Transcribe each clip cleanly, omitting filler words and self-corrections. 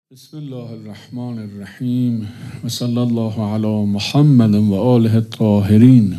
بسم الله الرحمن الرحیم و صلی الله علی محمد و آله الطاهرین.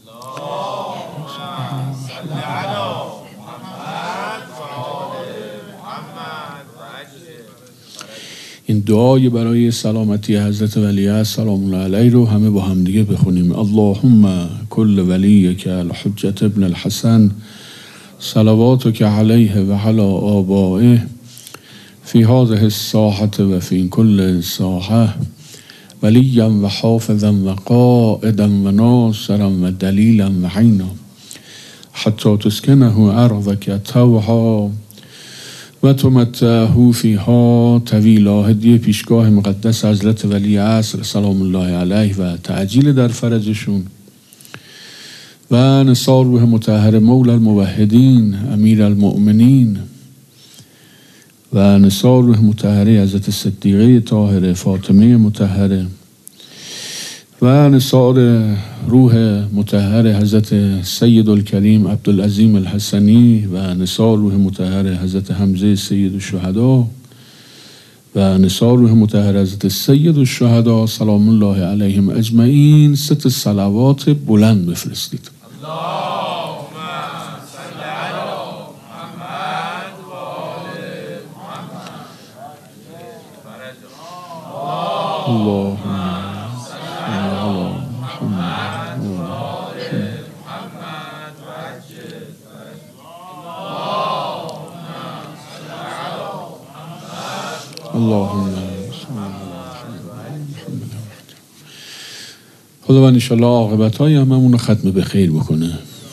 این دعای برای سلامتی حضرت ولیعصر سلام الله علیه رو همه با هم دیگه بخونیم. اللهم کل ولیک الحجة ابن الحسن صلواتک علیه و علی آبائه فی هذه الساحة و فی کل ساحة ولیا و حافظا و قائدا و ناصرا و دلیلا و عینا حتی تسکنه ارضک طوعا و تمتعه فیها طویلا. هدیه پیشگاه مقدس حضرت ولیعصر سلام الله علیه و تعجیل در فرجشون و نثار روح مطهر مولا الموحدین امیر المؤمنین و نثار روح مطهره حضرت صدیقه طاهره فاطمه مطهره و نثار روح مطهر حضرت سید الکریم عبدالعظیم الحسنی و نثار روح مطهر حضرت حمزه سید الشهدا و نثار روح مطهر حضرت سید الشهدا سلام الله علیهم اجمعین. 6 صلوات بلند بفرستید. اللهم صل علی محمد و آل محمد اللهم صل علی محمد. خداوند انشالله عاقبت‌های هممون رو ختم به خیر بکنه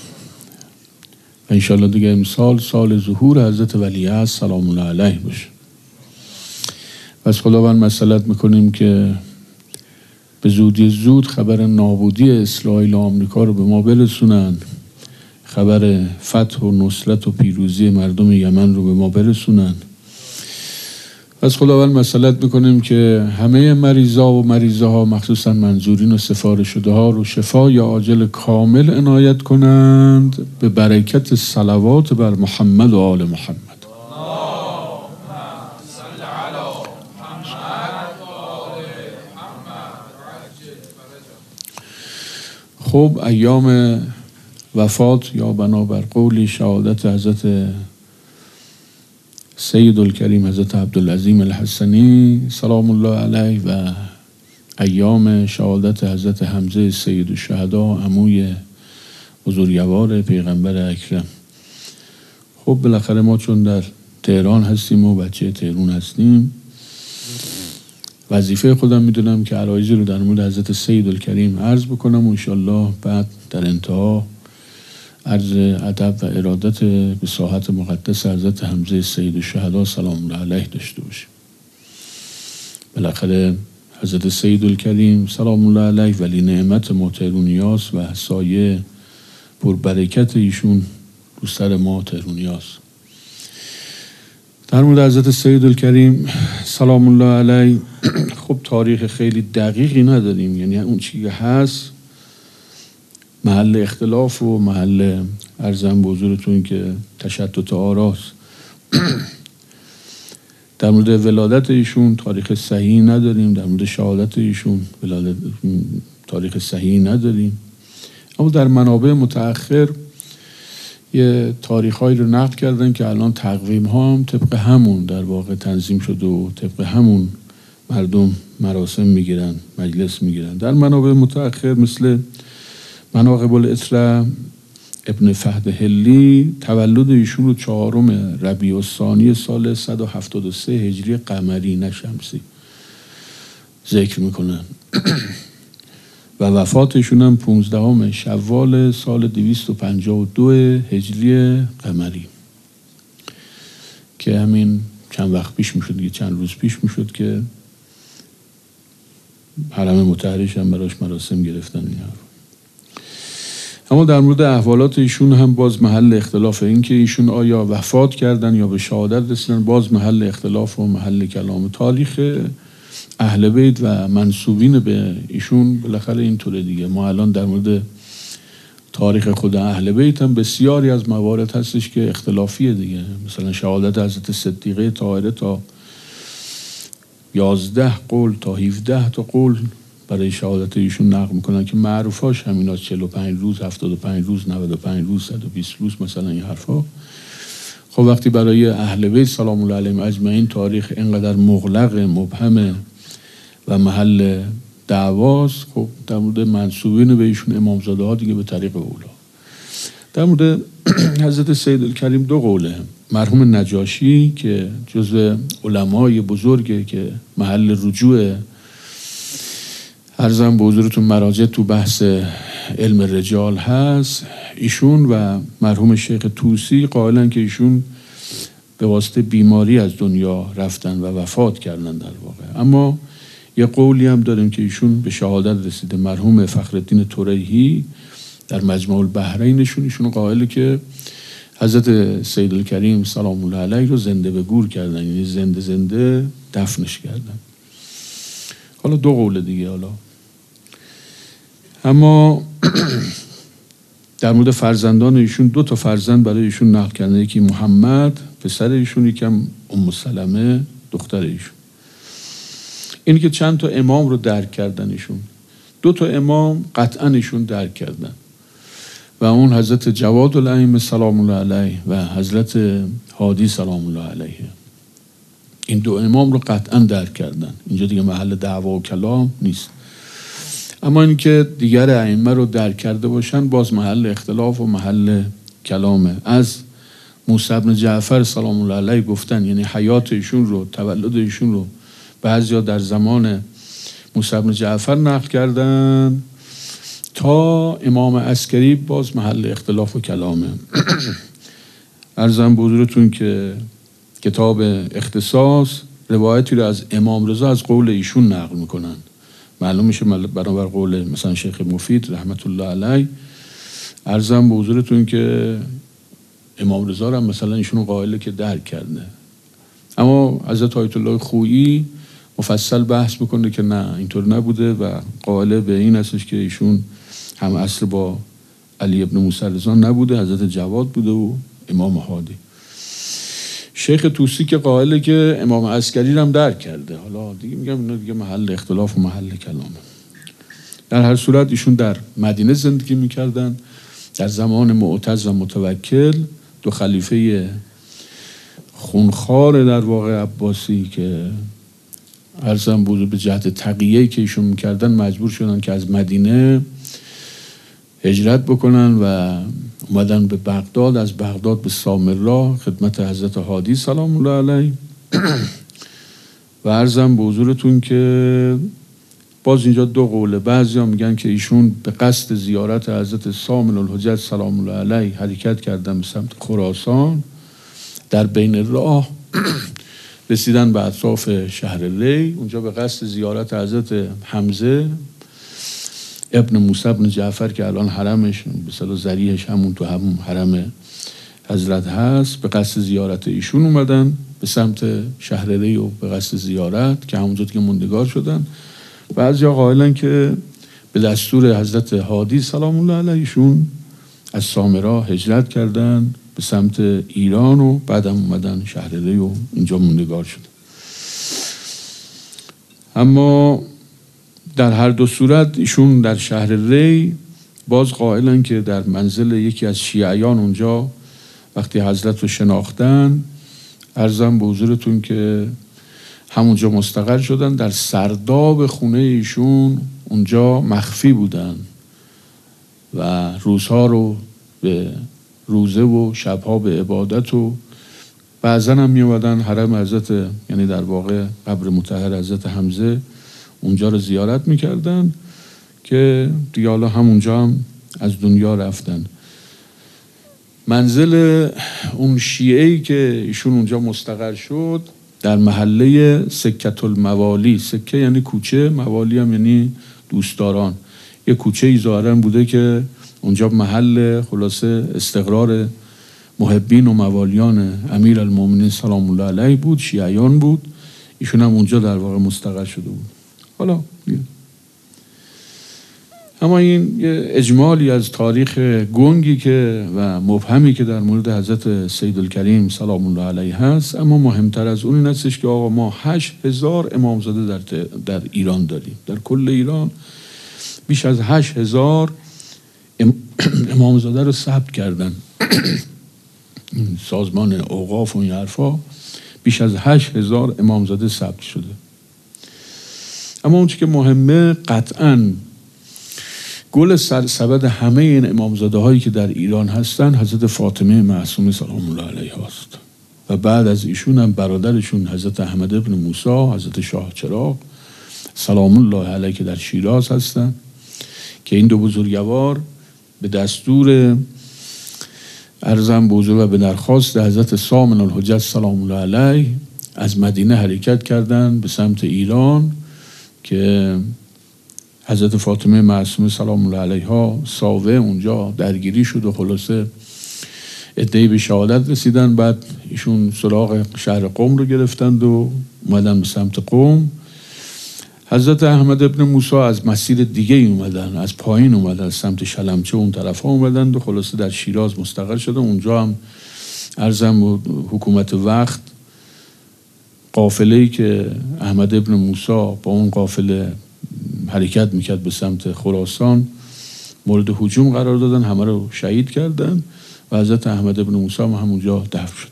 و انشالله دیگه امسال سال ظهور حضرت ولیعصر سلام الله علیه باشه. پس خداوند مسئلت میکنیم که به زودی زود خبر نابودی اسرائیل و آمریکا رو به ما برسونن، خبر فتح و نصرت و پیروزی مردم یمن رو به ما برسونن. پس خداوند مسئلت میکنیم که همه مریضا و مریضه ها مخصوصا منظورین و سفارش شده ها رو شفای عاجل کامل عنایت کنند به برکت صلوات بر محمد و آل محمد. خب ایام وفات یا بنابر قول شهادت حضرت سید الکریم حضرت عبدالعظیم الحسنی سلام الله علیه و ایام شهادت حضرت حمزه سید الشهدا عموی بزرگوار پیغمبر اکرم. خب بالاخره ما چون در تهران هستیم و بچه تهران هستیم، وظیفه خودم میدونم که عرایضی رو در مورد حضرت سید الکریم عرض بکنم و انشالله بعد در انتها عرض ادب و ارادت به ساحت مقدس حضرت حمزه سید الشهدا سلام الله علیه داشته باشیم. بالاخره حضرت سید الکریم سلام الله علیه ولی نعمت ما تهرونیاست و سایه پربرکت ایشون رو سر ما تهرونیاست. در مورد حضرت سید الکریم سلام الله علیه خب تاریخ خیلی دقیقی نداریم، یعنی اون چی که هست محل اختلاف و محل ارزم به حضورتون که تشتت آراست. در مورد ولادت ایشون تاریخ صحیحی نداریم، در مورد شهادت ایشون ولادت تاریخ صحیحی نداریم، اما در منابع متأخر یه تاریخ‌هایی رو نقل کردن که الان تقویم ها هم طبق همون در واقع تنظیم شده و طبق همون مردم مراسم میگیرن، مجلس میگیرن. در منابع متأخر مثل مناقب الاطرح ابن فهد هلی تولد ایشون رو 4 ربیع الثانی سال 173 هجری قمری نه شمسی ذکر میکنن و وفات ایشون هم 15 شوال سال 252 هجری قمری که همین چند وقت پیش میشد، یه چند روز پیش میشد که حرم مطهرش هم براش مراسم گرفتن. اما در مورد احوالات ایشون هم باز محل اختلاف، این که ایشون آیا وفات کردن یا به شهادت رسیدن باز محل اختلاف و محل کلام. تاریخ اهل بیت و منسوبین به ایشون بالاخره اینطوره دیگه. ما الان در مورد تاریخ خود اهل بیت هم بسیاری از موارد هستش که اختلافیه دیگه، مثلا شهادت حضرت صدیقه طاهره تا 11 قول تا 17 تا قول برای شهادت ایشون نقل میکنن که معروفاش همینا 45 روز، 75 روز، 95 روز، 120 روز، مثلا این حرفا. خب وقتی برای اهل بیت سلام الله علیهم اجمعین تاریخ اینقدر مغلق، مبهم و محل دعواست، خب در مورد منسوبین به ایشون امامزاده ها دیگه به طریق اولا. در مورد حضرت سیدالکریم 2 قوله. مرحوم نجاشی که جزو علمای بزرگه که محل رجوع عرضم به حضورتون مراجع تو بحث علم رجال هست، ایشون و مرحوم شیخ طوسی قائلن که ایشون به واسطه بیماری از دنیا رفتن و وفات کردن در واقع. اما یه قولی هم داریم که ایشون به شهادت رسیده. مرحوم فخرالدین طریحی در مجمع البحرینشون ایشون قائله که حضرت سیدالکریم سلام الله علیه رو زنده به گور کردن، یعنی زنده زنده دفنش کردن. حالا 2 قول دیگه. حالا اما در مورد فرزندان ایشون 2 تا فرزند برای ایشون نقل کردن، یکی محمد پسر ایشون، یکم ام سلمه دختر ایشون. اینی که چند تا امام رو درک کردن ایشون. 2 تا امام قطعا ایشون درک کردن و اون حضرت جواد الائمه سلام الله علیه و حضرت هادی سلام الله علیه. این 2 امام رو قطعا درک کردن. اینجا دیگه محل دعوا و کلام نیست. اما این که دیگر ائمه رو درک کرده باشن باز محل اختلاف و محل کلامه. از موسی بن جعفر سلام الله علیه گفتن، یعنی حیات ایشون رو، تولد ایشون رو بعضیا در زمان موسی بن جعفر نقل کردن، تا امام عسکری باز محل اختلاف و کلامه. عرضم به حضورتون که کتاب اختصاص روایتی رو از امام رضا از قول ایشون نقل میکنن. معلوم میشه برابر قول مثلا شیخ مفید رحمت الله علیه. عرضم به حضورتون که امام رضا هم مثلا ایشون قائله که درک کرده. اما حضرت آیت الله خویی مفصل بحث میکنه که نه، اینطور نبوده و قائله به این هستش که ایشون هم عصر با علی ابن موسی رضا نبوده، حضرت جواد بوده و امام هادی. شیخ طوسی که قائله که امام عسکری هم درک کرده. حالا دیگه میگم اینا دیگه محل اختلاف و محل کلامه. در هر صورت ایشون در مدینه زندگی میکردن در زمان معتز و متوکل، 2 خلیفه خونخوار در واقع عباسی که عرضم بود به جهت تقیه‌ای که ایشون میکردن مجبور شدن که از مدینه هجرت بکنن و اومدن به بغداد، از بغداد به سامرا خدمت حضرت هادی سلام الله علیه. و عرضم به حضورتون که باز اینجا 2 قوله. بعضی ها میگن که ایشون به قصد زیارت حضرت سامن الحجت سلام الله علیه حرکت کردن به سمت خراسان. در بین راه رسیدن به اطراف شهر ری، اونجا به قصد زیارت حضرت حمزه ابن موسی ابن جعفر که الان حرمش به اصطلاح ذریحش همون تو همون حرم حضرت هست، به قصد زیارت ایشون اومدن به سمت شهر ری و به قصد زیارت که همونجا که موندگار شدن. بعضیا قائلن که به دستور حضرت هادی سلام الله علیه ایشون از سامرا هجرت کردن به سمت ایران و بعدم اومدن شهر ری و اینجا موندگار شدن. اما در هر 2 صورت ایشون در شهر ری باز قائلن که در منزل یکی از شیعیان اونجا وقتی حضرت رو شناختن، عرضم به حضورتون که همونجا مستقر شدن. در سرداب خونه ایشون اونجا مخفی بودن و روزها رو به روزه و شبها به عبادت و بعضا هم می اومدن حرم حضرت، یعنی در واقع قبر مطهر حضرت حمزه، اونجا رو زیارت میکردن که دیگه حالا همونجا هم از دنیا رفتن. منزل اون شیعه‌ای که ایشون اونجا مستقر شد در محله سکت الموالی. سکه یعنی کوچه، موالی هم یعنی دوستداران. یه کوچه ای ظاهراً بوده که اونجا محل خلاصه استقرار محبین و موالیان امیر المومنین سلام الله علیه بود، شیعیان بود. ایشون هم اونجا در واقع مستقر شده بود. حالا اما این یه اجمالی از تاریخ گنگی که و مبهمی که در مورد حضرت سیدالکریم سلام الله علیه هست. اما مهمتر از اون این هستش که آقا ما 8000 امامزاده در ایران داریم. در کل ایران بیش از 8000 امامزاده رو ثبت کردن. سازمان اوقاف و این حرفا بیش از 8000 امامزاده ثبت شده. اما اون چیزی که مهمه قطعاً گل سرسبد همه این امامزاده هایی که در ایران هستن حضرت فاطمه معصومه سلام الله علیها است و بعد از ایشون هم برادرشون حضرت احمد ابن موسی، حضرت شاه چراغ سلام الله علیه که در شیراز هستن، که این دو بزرگوار به دستور عرضم به حضور و به درخواست حضرت سامن الحجت سلام الله علیه از مدینه حرکت کردند به سمت ایران که حضرت فاطمه معصومه سلام الله علیها ساوه اونجا درگیری شد و خلاصه عده‌ای به شهادت رسیدن. بعد ایشون سراغ شهر قم رو گرفتند و اومدن به سمت قم. حضرت احمد ابن موسی از مسیر دیگه اومدن، از پایین اومدن، از سمت شلمچه اون طرف ها اومدن و خلاصه در شیراز مستقر شدن. اونجا هم عرضم حکومت وقت قافله‌ای که احمد ابن موسی با اون قافله حرکت میکرد به سمت خراسان مورد هجوم قرار دادن، همه رو شهید کردن و حضرت احمد ابن موسی هم همونجا دفن شد.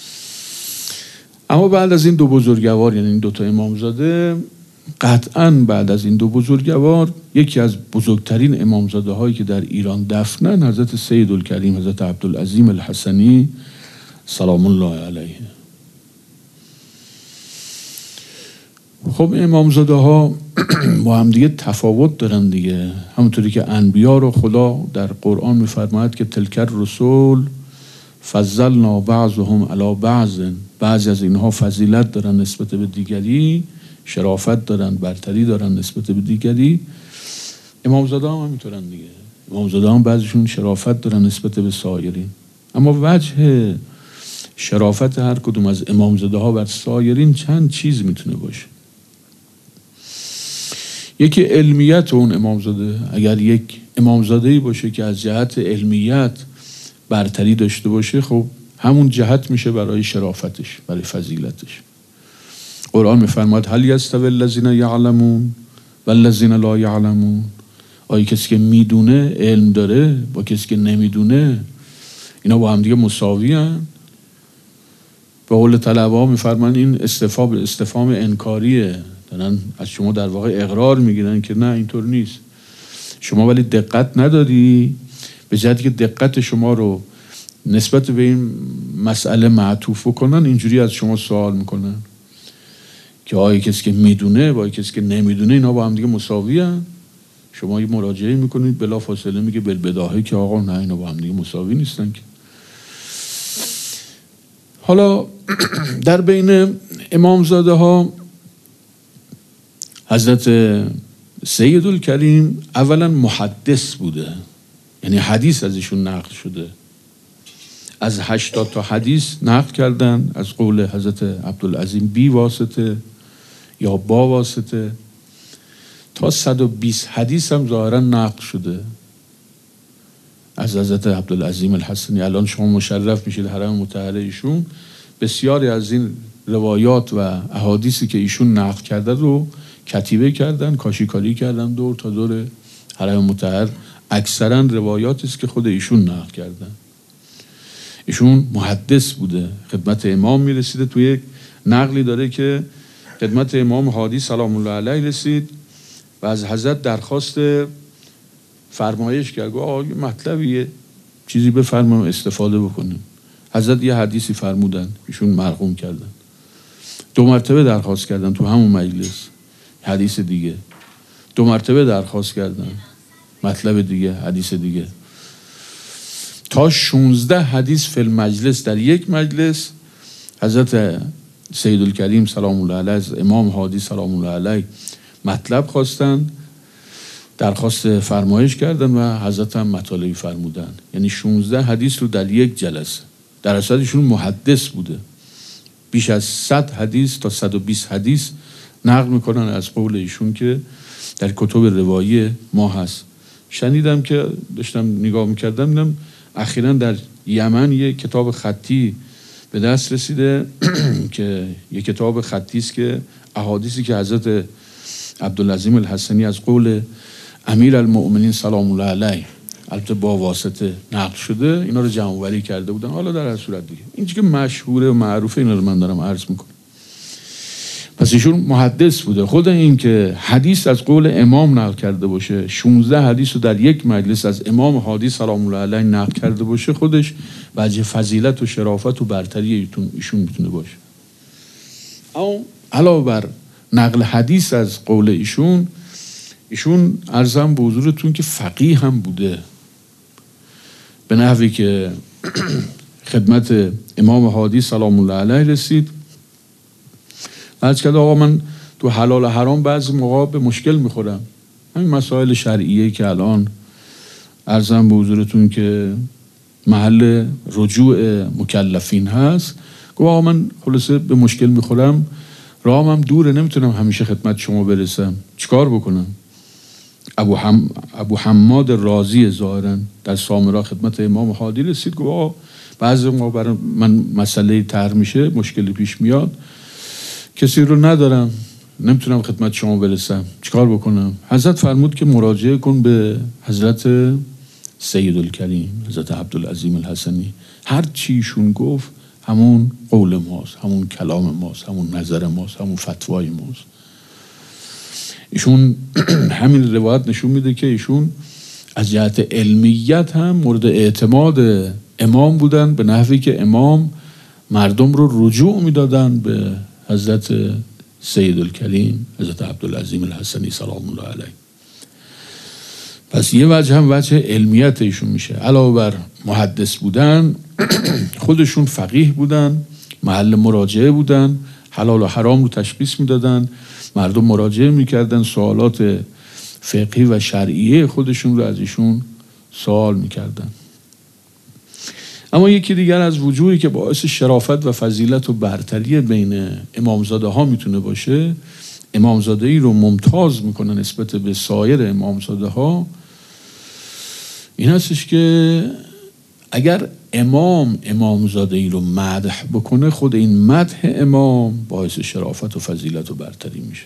اما بعد از این دو بزرگوار، یعنی این دوتا امامزاده، قطعاً بعد از این دو بزرگوار یکی از بزرگترین امامزاده هایی که در ایران دفنن حضرت سیدالکریم حضرت عبدالعظیم الحسنی سلام الله علیه. خب امامزاده ها با هم دیگه تفاوت دارن دیگه، همونطوری که انبیا رو خدا در قرآن میفرماید که تلک الرسول فضلنا بعضهم علی بعض، بعضی از اینها فضیلت دارن نسبت به دیگری، شرافت دارن، برتری دارن نسبت به دیگری. امامزاده هم همینطورن دیگه، امامزاده هم بعضیشون شرافت دارن نسبت به سایرین. اما وجه شرافت هر کدوم از امامزاده ها بر سایرین چند چیز میتونه باشه. یکی علمیت اون امامزاده. اگر یک امامزاده‌ای باشه که از جهت علمیت برتری داشته باشه، خب همون جهت میشه برای شرافتش، برای فضیلتش. قرآن میفرماید هل یستوی الذین یعلمون والذین لا یعلمون، آیا کسی که میدونه علم داره با کسی که نمیدونه اینا با هم دیگه مساوی هن؟ به قول طلبه‌ها میفرماید این استفهام انکاریه، دارن از شما در واقع اقرار میگیرن که نه اینطور نیست، شما ولی دقت نداری، به جهتی که دقت شما رو نسبت به این مسئله معطوف کنن اینجوری از شما سوال میکنن که آیا کسی که میدونه با کسی که نمیدونه اینا با هم دیگه مساوی هن؟ شما یه مراجعه میکنید بلا فاصله میگه بالبداهه که آقا نه اینا با هم دیگه مساوی نیستن که. حالا در بین امامزاده ها حضرت سیدالکریم اولا محدث بوده، یعنی حدیث از ایشون نقل شده، از 80 تا حدیث نقل کردن از قول حضرت عبدالعظیم بی واسطه یا با واسطه، تا 120 حدیث هم ظاهرا نقل شده از حضرت عبدالعظیم الحسنی. الان شما مشرف میشید حرم مطهر ایشون، بسیاری از این روایات و احادیثی که ایشون نقل کرده رو کتیبه کردن، کاشیکاری کردن دور تا دور حرم مطهر. اکثرا روایاتی است که خود ایشون نقل کردن. ایشون محدث بوده، خدمت امام میرسیده. توی یک نقلی داره که خدمت امام هادی سلام الله علیه رسید و از حضرت درخواست فرمایش کرد، گفت یه مطلبیه چیزی بفرمایید استفاده بکنیم. حضرت یه حدیثی فرمودن، ایشون مرقوم کردن. 2 مرتبه درخواست کردن تو همون مجلس، حدیث دیگه. 2 مرتبه درخواست کردن، مطلب دیگه، حدیث دیگه. تا 16 حدیث فی المجلس، در یک مجلس حضرت سیدالکریم سلام الله علیه از امام هادی سلام الله علیه مطلب خواستن، درخواست فرمایش کردن و حضرت هم مطالبی فرمودن. یعنی 16 حدیث رو در یک جلسه. در اصل ایشون محدث بوده، بیش از 100 حدیث تا 120 حدیث نقل میکنن از قول ایشون که در کتب روایی ما هست. شنیدم که داشتم نگاه میکردم دیدم اخیراً در یمن یک کتاب خطی به دست رسیده که یک کتاب خطی است که احادیثی که حضرت عبدالعظیم الحسنی از قول امیرالمؤمنین سلام الله علیه البته با واسطه نقل شده اینا رو جمع آوری کرده بودن. حالا در هر صورت دیگه این که مشهوره و معروفه اینا رو من دارم عرض میکنم. پس ایشون محدث بوده. خود این که حدیث از قول امام نقل کرده باشه، 16 حدیث رو در یک مجلس از امام هادی سلام الله علیه نقل کرده باشه، خودش وجه فضیلت و شرافت و برتری ایشون میتونه باشه. اما علاوه بر نقل حدیث از قول ایشون عرضم به حضورتون که فقیه هم بوده، به نحوی که خدمت امام هادی سلام الله علیه رسید. عرض کرد آقا من تو حلال و حرام بعضی موقع به مشکل میخورم، همین مسائل شرعیه که الان عرضم به حضورتون که محل رجوع مکلفین هست. گفت آقا من خلاصه به مشکل میخورم، راهم هم دوره، نمیتونم همیشه خدمت شما برسم، چیکار بکنم؟ ابو حماد رازی ظاهرا در سامرا خدمت امام هادی رسید. گفت آقا بعضی موقع برای من مسئله طرح میشه، مشکلی پیش میاد، کسی رو ندارم، نمیتونم خدمت شما برسم، چیکار بکنم؟ حضرت فرمود که مراجعه کن به حضرت سیدالکریم، حضرت عبدالعظیم الحسنی. هر چیشون گفت همون قول ماست، همون کلام ماست، همون نظر ماست، همون فتوای ماست. ایشون همین روایت نشون میده که ایشون از جهت علمیت هم مورد اعتماد امام بودن، به نحوی که امام مردم رو رجوع میدادن به حضرت سیدالکریم، حضرت عبدالعظیم الحسنی سلام الله علیه. پس یه وجه هم وجه علمیت ایشون میشه. علاوه بر محدث بودن، خودشون فقیه بودن، محل مراجعه بودن، حلال و حرام رو تشخیص میدادن، مردم مراجعه میکردن، سوالات فقهی و شرعیه خودشون رو از ایشون سوال میکردن. اما یکی دیگر از وجوهی که باعث شرافت و فضیلت و برتری بین امامزاده ها میتونه باشه، امامزاده ای رو ممتاز میکنه نسبت به سایر امامزاده ها، این هستش که اگر امامزاده ای رو مدح بکنه، خود این مدح امام باعث شرافت و فضیلت و برتری میشه.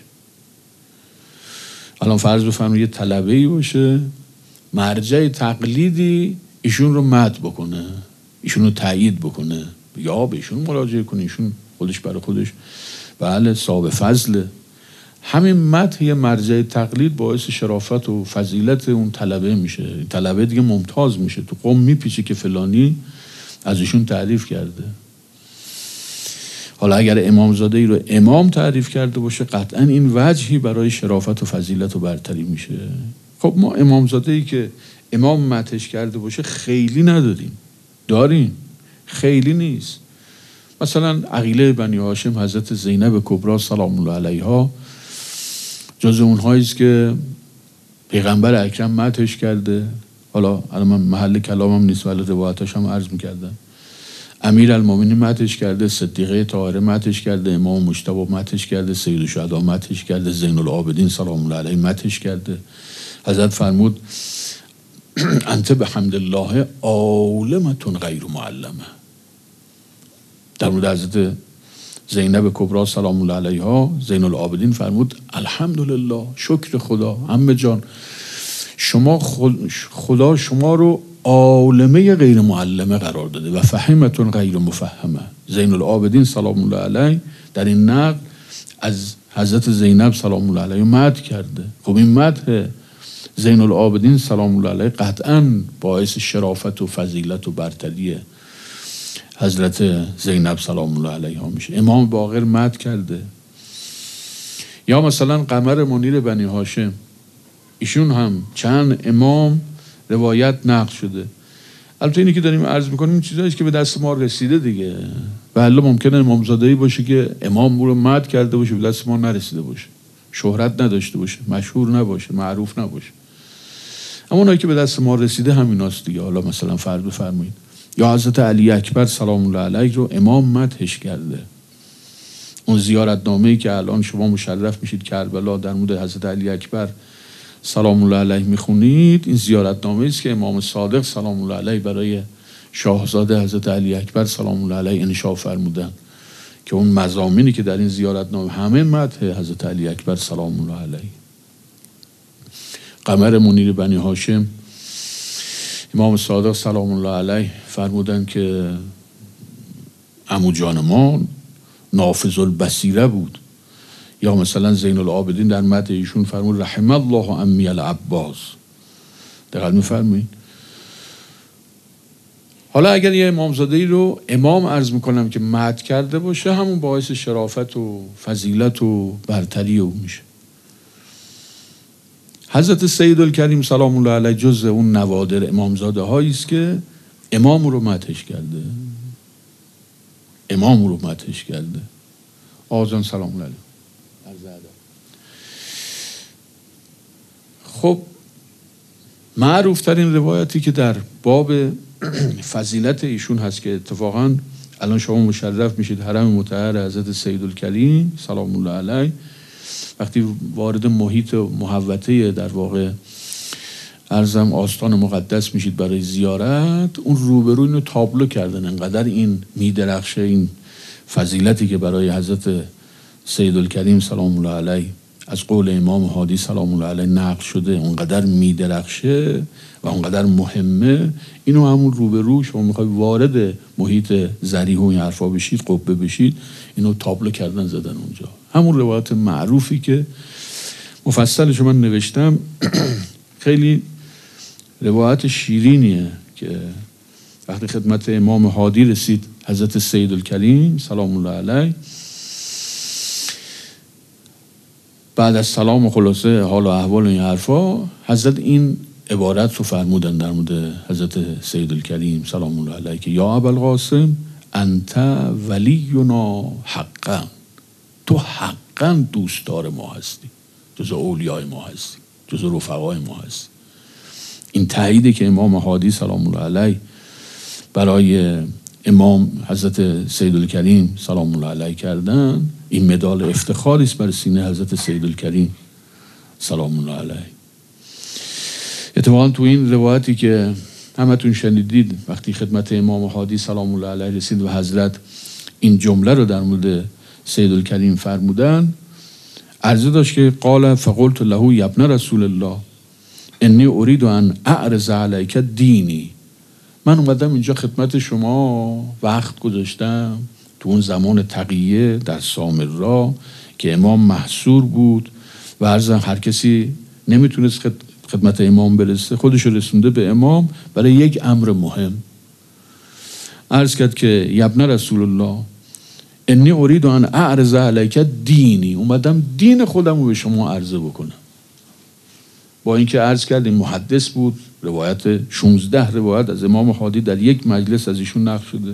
الان فرض بفرمایید یه طلبه‌ای باشه، مرجع تقلیدی ایشون رو مدح بکنه، ایشون رو تایید بکنه، یا به ایشون مراجعه کنه، ایشون خودش برای خودش بله صاحب فضله. همین مدح یه مرجع تقلید باعث شرافت و فضیلت اون طلبه میشه. این طلبه دیگه ممتاز میشه، تو قوم میپیچه که فلانی از ایشون تعریف کرده. حالا اگر امامزاده ای رو امام تعریف کرده باشه، قطعا این وجهی برای شرافت و فضیلت و برتری میشه. خب ما امامزاده ای که امام مدحش کرده باشه خیلی نداریم، داریم خیلی نیست. مثلا عقیله بنی هاشم حضرت زینب کبری سلام الله علیها جز اونهایی است که پیغمبر اکرم مدحش کرده. حالا من محل کلامم نیست ولی روایتاش هم عرض می‌کردم. امیرالمومنین مدحش کرده، صدیقه طاهره مدحش کرده، امام مجتبی مدحش کرده، سید الشهدا مدحش کرده، زین العابدین سلام الله علیه مدحش کرده. حضرت فرمود انت بحمدالله عالمتون غیر معلمه. در مورد حضرت زینب کبری سلام الله علیها زین العابدین فرمود الحمدلله، شکر خدا عمه جان، خدا شما رو عالمه غیر معلمه قرار داده و فهمتون غیر مفهمه. زین العابدین سلام الله علیه در این نقل از حضرت زینب سلام الله علیه مدح کرده. خب این مدح زین العابدین سلام الله علیه قطعاً باعث شرافت و فضیلت و برتری حضرت زینب سلام الله علیها میشه. امام باقر مدح کرده. یا مثلا قمر منیر بنی هاشم، ایشون هم چند امام روایت نقل شده. البته اینی که داریم عرض میکنیم این چیزایی که به دست ما رسیده دیگه، بله ممکنه امامزاده‌ای باشه که امام رو مدح کرده باشه به دست ما نرسیده باشه، شهرت نداشته باشه، مشهور نباشه، معروف نباشه. اما اونایی که به دست ما رسیده همیناست دیگه. حالا مثلا فرض بفرمایید یا حضرت علی اکبر سلام الله علیه رو امام مدحش کرده. اون زیارتنامه‌ای که الان شما مشرف میشید کربلا در مورد حضرت علی اکبر سلام الله علیه میخونید، این زیارتنامه است که امام صادق سلام الله علیه برای شاهزاده حضرت علی اکبر سلام الله علیه انشا فرمودن که اون مضامینی که در این زیارتنامه همه مدح حضرت علی اکبر سلام الله علیه. قمر منیر بنی هاشم امام صادق سلام الله علیه فرمودن که عمو جان ما نافذ البصیره بود. یا مثلا زین العابدین در متن ایشون فرمود رحم الله عمی العباس. دقیق میفرمایید. حالا اگر یه امامزاده ای رو امام عرض میکنم که مدح کرده باشه، همون باعث شرافت و فضیلت و برتری او میشه. حضرت سیدالکریم سلام الله علیه جز اون نوادر امامزاده هایی است که امام رو مدحش کرده. امام رو مدحش کرده. آقا سلام الله علیه. خب معروف ترین روایتی که در باب فضیلت ایشون هست که اتفاقا الان شما مشرف میشید حرم مطهر حضرت سیدالکریم سلام الله علیه، وقتی وارد محیط محوطه در واقع ارزم آستان مقدس میشید برای زیارت، اون روبرو اینو تابلو کردن، انقدر این میدرخشه این فضیلتی که برای حضرت سیدالکریم سلام الله علیه از قول امام هادی سلام الله علیه نقل شده، اونقدر میدرخشه و اونقدر مهمه. اینو همون روبرو شما میخوای وارد محیط ذریح و این حرفا بشید، قبه بشید، اینو تابلو کردن زدن اونجا. همون روایت معروفی که مفصلش من نوشتم خیلی روایت شیرینیه که وقتی خدمت امام هادی رسید حضرت سیدالکریم سلام الله علیه، بعد از سلام و خلاصه حال و احوال این حرفا، حضرت این عبارت رو فرمودن در مورد حضرت سیدالکریم سلام الله علیه که یا ابوالقاسم انت ولینا حقا، تو حقا دوستدار ما هستی، جز اولیای ما هستی، جز رفقای ما هستی. این تاییده که امام هادی سلام الله علیه برای امام حضرت سیدالکریم سلام الله علیه کردن، این مدال افتخاری است بر سینه حضرت سیدالکریم سلام الله علیه. اتفاقا تو این روایتی که همتون شنیدید وقتی خدمت امام هادی سلام الله علیه رسید و حضرت این جمله رو در مورد سیدالکریم فرمودن، عرضه داشت که قال فقلت له یا ابن رسول الله انی اريد ان اعرض علیک دینی، من اومدم اینجا خدمت شما وقت گذاشتم تو اون زمان تقیه در سامرا که امام محصور بود و هر کسی نمیتونست خدمت امام برسه، خودش رسونده به امام برای یک امر مهم. عرض کرد که یا ابن رسول الله انی اريد ان اعرض علیک دینی، اومدم دین خودم رو به شما عرضه بکنم. با اینکه عرض کرد این محدث بود، روایت 16 روایت از امام هادی در یک مجلس از ایشون نقل شده.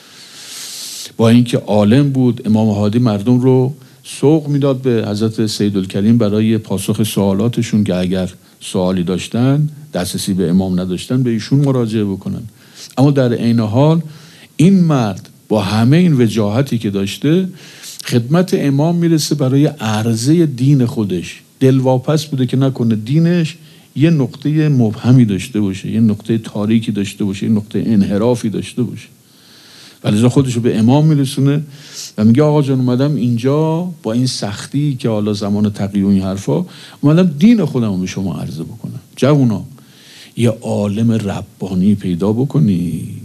با اینکه عالم بود، امام هادی مردم رو سوق میداد به حضرت سیدالکریم برای پاسخ سوالاتشون که اگر سوالی داشتن دسترسی به امام نداشتن به ایشون مراجعه بکنن. اما در عین حال این مرد با همه این وجاهتی که داشته خدمت امام میرسه برای عرضه دین خودش. دلواپس بوده که نکنه دینش یه نقطه مبهمی داشته باشه، یه نقطه تاریکی داشته باشه، یه نقطه انحرافی داشته باشه. ولی خودش رو به امام میرسونه و میگه آقا جان اومدم اینجا با این سختی که حالا زمان تقیه و این حرفا اومدم دین خودم رو به شما عرضه بکنم. جوونا یه عالم ربانی پیدا بکنید.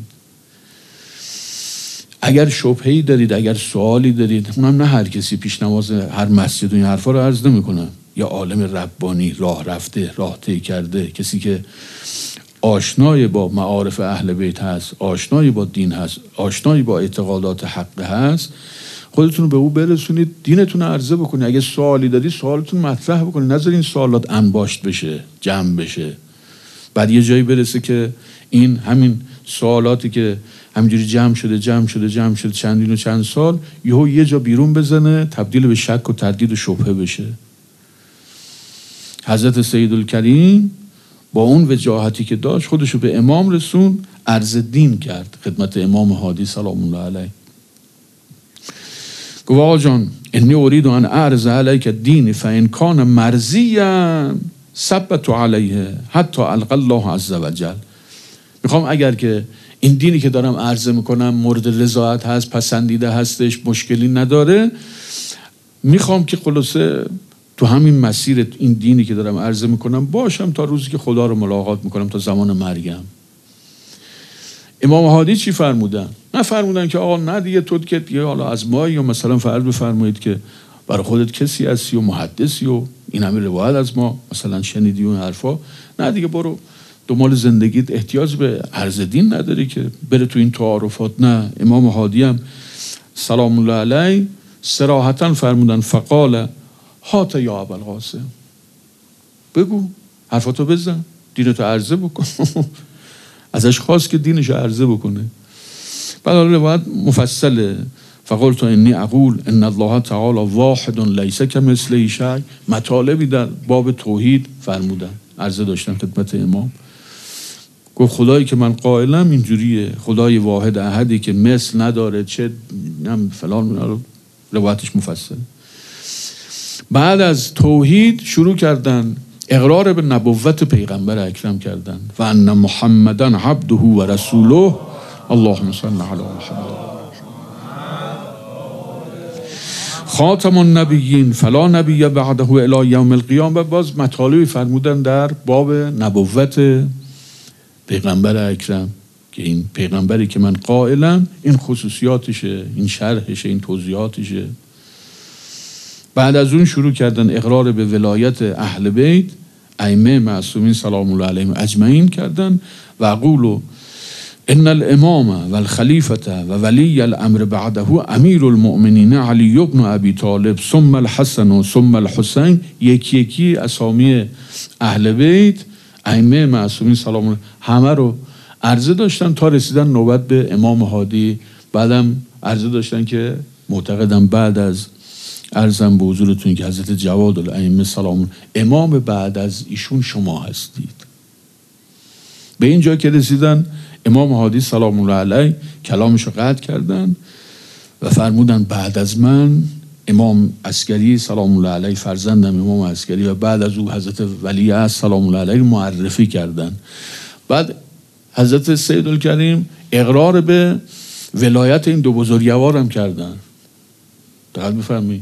اگر شبهه‌ای دارید، اگر سوالی دارید، اونم نه هر کسی پیش نماز هر مسجد و این حرفا رو عرض نمیکنه. یا عالم ربانی، راه رفته، راه طی کرده، کسی که آشنای با معارف اهل بیت هست، آشنایی با دین هست، آشنایی با اعتقادات حق هست، خودتون رو به او برسونید، دینتون رو عرضه بکنید. اگه سوالی دارید سوالتون مطرح بکنید، نذارین سوالات انباشت بشه، جمع بشه، بعد یه جایی برسه که این همین سوالاتی که همینجوری جمع شده چندین و چند سال یه جا بیرون بزنه، تبدیل به شک و تردید و شبهه بشه. حضرت سیدالکریم با اون وجاهتی که داشت خودشو به امام رسون، عرض دین کرد خدمت امام هادی سلام الله علیه. گفت آقا جان انی اريد ان اعرض علیک دینی فان کان مرضیا ثبت علیه حتی القى الله عز وجل. میخوام اگر که این دینی که دارم عرضه میکنم مورد رضایت هست، پسندیده هستش، مشکلی نداره، میخوام که خلاصه تو همین مسیر این دینی که دارم عرضه میکنم باشم تا روزی که خدا رو ملاقات میکنم، تا زمان مرگم. امام هادی چی فرمودن؟ نه فرمودن که آقا نه دیگه تو که دیگه حالا از ما، یا مثلا فرض بفرمایید که برای خودت کسی هستی و محدثی و این همه روایت از ما مثلا شنیدی و حرفا، نه دیگه برو دنبال زندگیت، احتیاج به عرض دین نداری که بره تو این تعارفات. نه، امام هادی هم سلام الله علیه صراحتا فرمودن فقال هات یا ابوالقاسم، بگو حرفاتو بزن، دینتو عرضه بکن. ازش خواست که دینش عرضه بکنه. بعد روایت مفصله، فقلت انی اقول ان الله تعالی واحد لیس کمثله شیء. مطالبی در باب توحید فرمودن، عرضه داشتن خدمت امام. گفت خدایی که من قائلم اینجوریه، خدای واحد احدی که مثل نداره، چه فلان، روایتش مفصل. بعد از توحید شروع کردن اقرار به نبوت پیغمبر اکرم کردن و ان محمدن عبده و رسوله اللهم صل علی محمد خاتم النبیین فلا نبی بعده الی یوم القیامه. باز مطالبی فرمودن در باب نبوت پیغمبر اکرم که این پیغمبری که من قائلم این خصوصیاتشه، این شرحشه، این توضیحاتشه. بعد از اون شروع کردن اقرار به ولایت اهل بیت ائمه معصومین سلام الله علیهم اجمعین کردن و قولوا ان الامام والخلیفه و ولی الامر بعده امیر المؤمنین علی بن ابی طالب ثم الحسن و ثم الحسین. یکی یکی اسامی اهل بیت ائمه معصومین سلام الله همه رو عرضه داشتن تا رسیدن نوبت به امام هادی. بعدم عرضه داشتن که معتقدم بعد از عرضم به حضورتون که حضرت جواد الائمه سلام امام بعد از ایشون شما هستید. به این جا که رسیدن امام هادی سلام الله علیه کلامشو قطع کردن و فرمودن بعد از من امام عسکری سلام الله علیه فرزندم امام عسکری و بعد از او حضرت ولی سلام الله علیه معرفی کردن. بعد حضرت سیدالکریم اقرار به ولایت این دو بزرگوار هم کردن. دقت بفرمایید.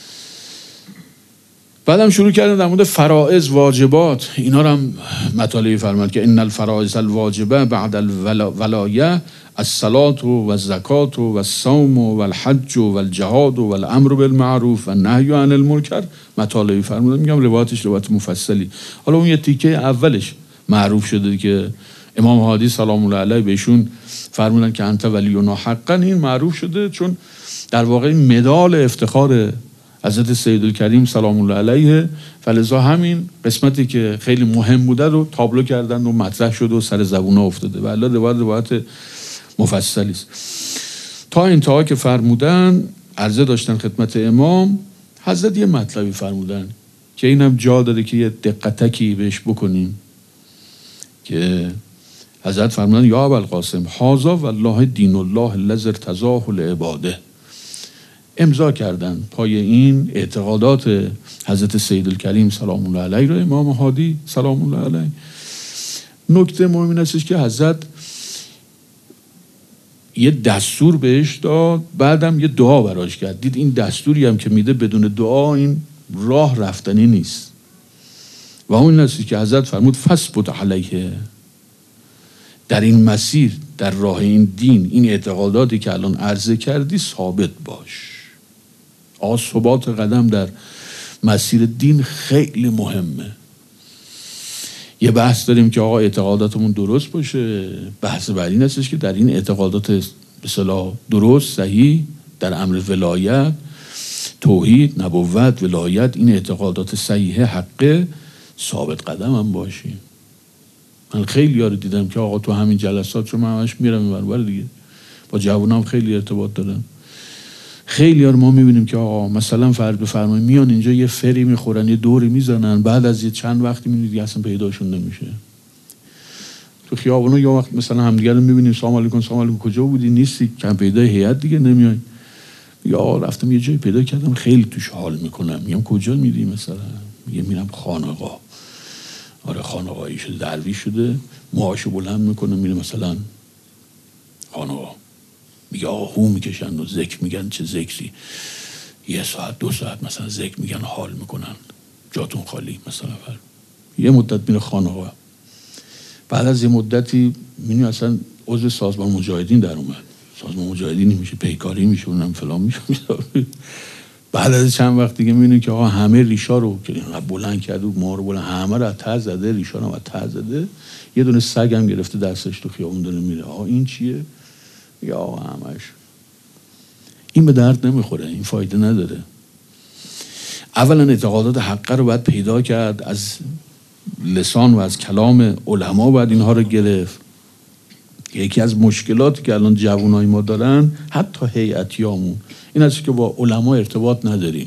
بعدم شروع کردن در مورد فرائض، واجبات، اینا رو هم مطالبی فرمود که ان الفرائض الواجبه بعد الولایه الصلاة و الزکات و الصوم و الحج و الجهاد و الامر بالمعروف و النهی عن المنکر. مطالبی فرمودن، میگم روایتش روایت مفصلی. حالا اون یه تیکه اولش معروف شده که امام هادی سلام الله علیه بهشون فرمودن که انت ولینا حقا. این معروف شده چون در واقع مدال افتخار حضرت سیدالکریم سلام الله علیه، فلذا همین قسمتی که خیلی مهم بوده رو تابلو کردن و مطرح شده و سر زبونا افتاده. والله روایت مفصلی است. تا انتها که فرمودن عرضه داشتن خدمت امام، حضرت یه مطلبی فرمودن که اینم جا داره که یه دقتکی بهش بکنیم که حضرت فرمودن یا ابوالقاسم هذا والله دین الله الذی ارتضاه لعباده. امضا کردن پای این اعتقادات حضرت سیدالکریم سلام الله علیه رو امام هادی سلام الله علیه. نکته مهم این است که حضرت یه دستور بهش داد، بعدم یه دعا براش کرد. دید این دستوری هم که میده بدون دعا این راه رفتنی نیست و اون است که حضرت فرمود فثبت علیه، در این مسیر، در راه این دین، این اعتقاداتی که الان عرضه کردی ثابت باش. ثبات قدم در مسیر دین خیلی مهمه. یه بحث داریم که آقا اعتقاداتمون درست باشه. بحث بعدی این هستش که در این اعتقادات به اصطلاح درست، صحیح، در امر ولایت، توحید، نبوت، ولایت، این اعتقادات صحیح حقه ثابت قدم هم باشیم. من خیلی یارو دیدم که آقا تو همین جلسات چون من همش میرم اینور دیگه، با جوانام خیلی ارتباط دارم. خیلی یارو ما میبینیم که آقا مثلا فرض بفرمایید میان اینجا یه فری میخورن، یه دوری میزنن، بعد از یه چند وقتی میبینید دیگه اصلا پیداشون نمیشه. تو خیابونا یا وقت مثلا همدیگه رو میبینیم سلام علیکم سلام علیکم کجا بودی نیستی، کم پیدا هیئت دیگه نمیای. یا رفتم یه جایی پیدا کردم خیلی توش حال میکنم، میگم کجا میری؟ مثلا میگه میرم خانقاه. آره خانقاهی شده، درویش شده، موهاشو بلند میکنه میره مثلا خانقاه، میگه آهو میکشن و ذکر میگن. چه ذکری؟ 1 ساعت 2 ساعت مثلا ذکر میگن، حال میکنن، جاتون خالی مثلا. یه مدت میره خانقاه. بعد از یه مدتی میبینی اصلا عضو سازمان مجاهدین در اومد. سازمان مجاهدین میشه، پیکاری میشه، اونم فلان میشه. بعد از چند وقت دیگه میبینی که آقا همه ریشا رو که اینقدر بلند کرده و ما رو بلند، همه رو از ته زده، ریشا رو از ته زده. یه دونه سگ هم گرفته دستش تو خیابون داره میره. آقا این چیه؟ یا آقا همش این به درد نمیخوره، این فایده نداره. اولا اعتقادات حقه رو باید پیدا کرد، از لسان و از کلام علما باید اینها رو گرفت. یکی از مشکلاتی که الان جوانای ما دارن، حتی هیئتیامون، این است که با علما ارتباط نداریم.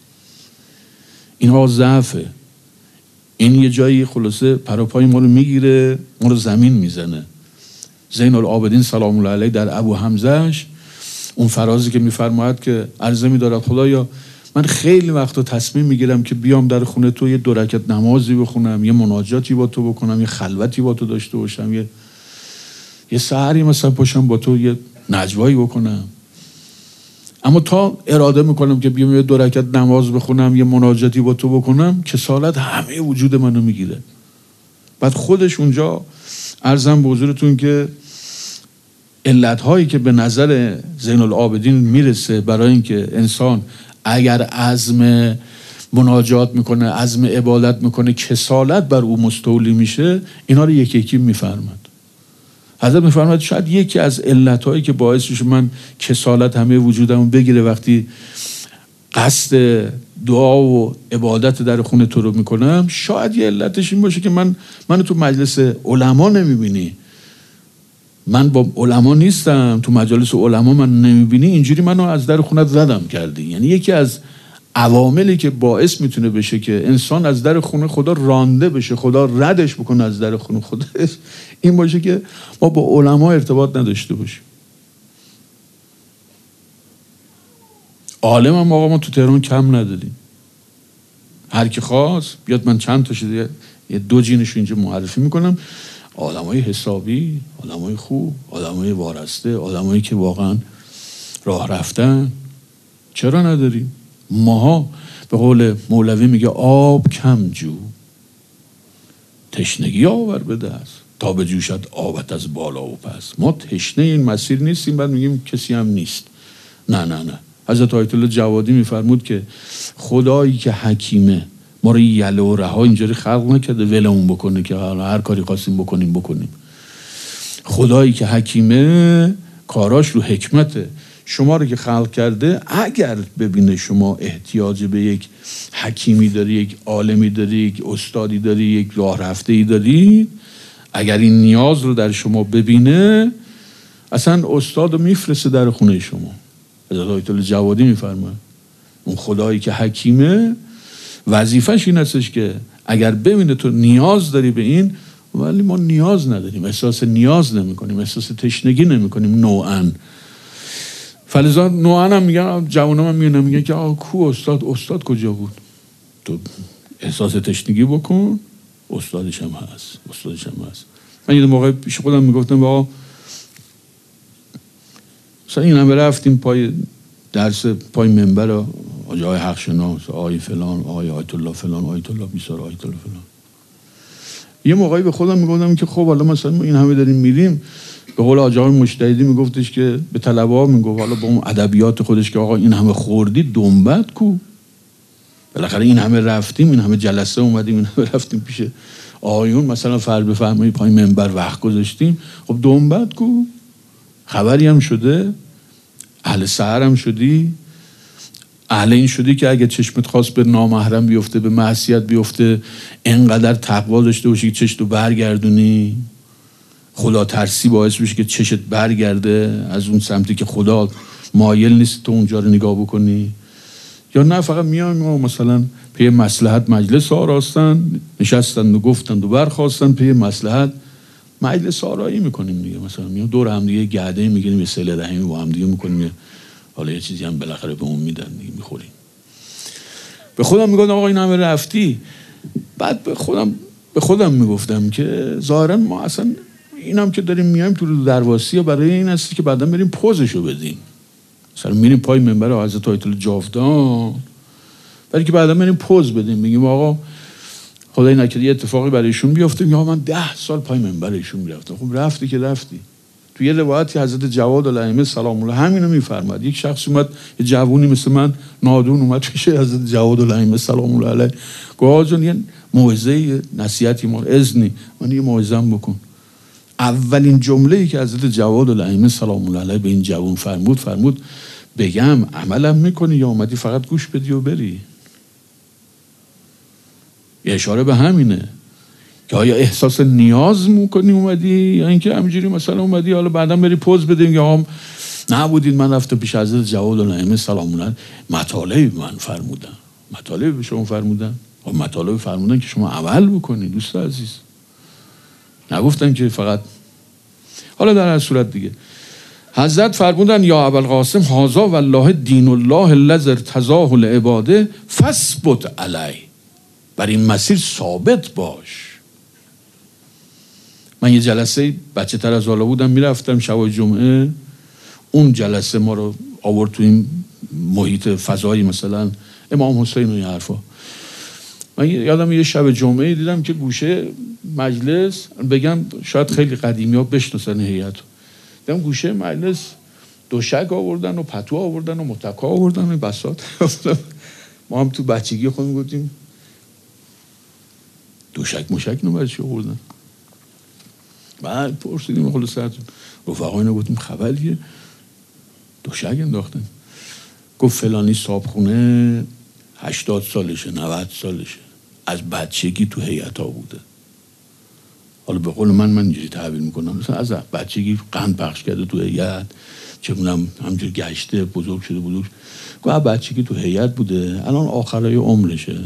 اینها ضعفه. این یه جایی خلاصه پروپای ما رو میگیره، ما رو زمین میزنه. زین العابدین سلام الله علیه در ابو حمزهش اون فرازی که میفرماید که عرضه می‌دارد خدایا من خیلی وقتا تصمیم میگیرم که بیام در خونه تو یه 2 رکعت نمازی بخونم، یه مناجاتی با تو بکنم، یه خلوتی با تو داشته باشم، یه سحری مثلا پاشم با تو یه نجوایی بکنم، اما تا اراده میکنم که بیام یه 2 رکعت نماز بخونم، یه مناجاتی با تو بکنم، کسالت همه وجود منو میگیره. بعد خودش اونجا عرضم به حضورتون که علتهایی که به نظر زین العابدین میرسه برای اینکه انسان اگر عزم مناجات میکنه، عزم عبادت میکنه، کسالت بر او مستولی میشه، اینا رو یکی یکی میفرماد. حضرت میفرماد شاید یکی از علتهایی که باعث میشه من کسالت همه وجودمو بگیره وقتی قصد دعا و عبادت در خونه تو رو میکنم، شاید یه علتش این باشه که منو تو مجلس علما نمیبینی، من با علما نیستم، تو مجالس علما من نمیبینی، اینجوری منو از در خونت زدم کردی. یعنی یکی از عواملی که باعث میتونه بشه که انسان از در خونه خدا رانده بشه، خدا ردش بکنه از در خونه خودش، این باشه که ما با علما ارتباط نداشته باشیم. عالم هم آقا ما تو تهران کم ندادیم. هر کی خواست بیاد، من چند تا شده یه 2 جینشو اینجا معرفی میکنم. آدمای حسابی، آدمای خوب، آدمای وارسته، آدمایی که واقعا راه رفتن. چرا نداریم؟ ماها به قول مولوی میگه آب کم جو، تشنگی آور به دست، تا به جوشد آبت از بالا و پس. ما تشنه این مسیر نیستیم بعد میگیم کسی هم نیست. نه. حضرت آیت الله جوادی میفرمود که خدایی که حکیمه ما رو یله و رها اینجوری خلق نکرده ولمون بکنه که هر کاری خواستیم بکنیم. خدایی که حکیمه کاراش رو حکمته. شما رو که خلق کرده اگر ببینه شما احتیاج به یک حکیمی داری، یک عالمی داری، یک استادی داری، یک راه رفته‌ای داری، اگر این نیاز رو در شما ببینه، اصلا استاد رو میفرسته در خونه شما. حضرت آیت الله جوادی میفرماید اون خدایی که حکیمه وظیفش این هستش که اگر ببینه تو نیاز داری به این، ولی ما نیاز نداریم، احساس نیاز نمی کنیم، احساس تشنگی نمی کنیم نوعاً. فلذا نوعاً هم میگن، جوانم هم میگن که کو استاد کجا بود؟ تو احساس تشنگی بکن، استادش هم هست. من یه موقع پیش خودم میگفتم آقا مثلا این هم رفتیم پای درس، پای منبر آقای حق شناس، آقای فلان، آقای آیت الله فلان، آیت الله بیسار، آیت الله فلان. یه موقعی به خودم میگفتم که خب حالا مثلا ما این همه داریم میریم، به قول آقای مجتهدی میگفتش که به طلبه‌ها میگفت حالا با اون ادبیات خودش که آقا این همه خوردی دنبت کو، بالاخره این همه رفتیم، این همه جلسه اومدیم، این همه رفتیم پیش آقایون مثلا فرض بفرمایید پای منبر وقت گذاشتیم، خب دنبت کو، خبری هم شده، اهل سحر هم شدی، اهل این شدی که اگه چشمت خواست به نامحرم بیفته، به معصیت بیفته، انقدر تقوا داشته باشی که چشتو برگردونی، خدا ترسی باعث بشه که چشت برگرده از اون سمتی که خدا مایل نیست تو اونجا رو نگاه بکنی، یا نه فقط میایم و مثلا پی مصلحت مجلس آراستن، نشستن و گفتن و برخواستن، پی مصلحت مجلس آرایی میکنیم دیگه، مثلا میام دور هم دیگه گرده میگیریم، یه صله رحمی با هم دیگه میکنیم، حالا یه چیزی هم بالاخره به اون میدن دیگه، میخوریم. به خودم میگم آقا این همه رفتی، بعد به به خودم میگفتم که ظاهرا ما اصلا اینم که داریم میایم تو درواسی برای این هستی که بعدا بریم پوزشو بدیم، مثلا میریم پای منبر حضرت آیت الله جاودان برای که بعدا بریم پوز بدیم، میگیم آقا خدای نکرده یه اتفاقی برای ایشون بیفته، میگم من 10 سال پای منبر ایشون میرفتم. خب رفتی که رفتی. تو یه روایتی حضرت جواد الائمه سلام الله همینو میفرماد. یک شخص اومد، یه جوونی مثل من نادون اومد پیش حضرت جواد الائمه سلام الله علیه، گفت جون یه موعظه نصیحتی ما اذنی من یه موعظه‌ام بکن. اولین جمله‌ای که حضرت جواد الائمه سلام الله علیه به این جوون فرمود بگم عملم میکنی یا اومدی فقط گوش بدی و بری؟ یه اشاره به همینه که آیا احساس نیاز میکنی اومدی یا اینکه همینجوری مثلا اومدی حالا بعدا بری پوز بدیم یا نبودید. من رفتم پیش حضرت جواد الائمه سلام الله علیه، مطالبی به من فرمودن، مطالبی به شما فرمودن و مطالبی فرمودن که شما عمل بکنید دوست عزیز، نگفتن که فقط. حالا در هر صورت دیگه حضرت فرمودن یا ابوالقاسم هذا والله دین الله الذی ارتضاه لعباده فاثبت علیه، بر این مسیر ثابت باش. من یه جلسه بچه تر از حالا بودم میرفتم شب جمعه، اون جلسه ما رو آورد تو این محیط فضایی مثلا امام حسین و این حرفا. من یادم یه شب جمعه دیدم که گوشه مجلس، بگم شاید خیلی قدیمی ها بشناسن هیئتو، دیدم گوشه مجلس دوشک آوردن و پتو آوردن و متکا آوردن و بساط. ما هم تو بچگی خودمون گفتیم دوشک مشک نو برای چی آوردن؟ بعد پرسیدیم خلاصه رفقاینا گفتیم خبریه دوشک انداختن. گفت فلانی صاحبخونه 80 سالشه 90 سالشه، از بچگی تو هیئت ها بوده. حالا به قول من اینجوری تعبیر میکنم مثلا از بچگی قند پخش کرده تو هیئت، چه میدونم همینجوری گشته بزرگ شده. گفت بچگی تو هیئت بوده، الان آخرای عمرشه.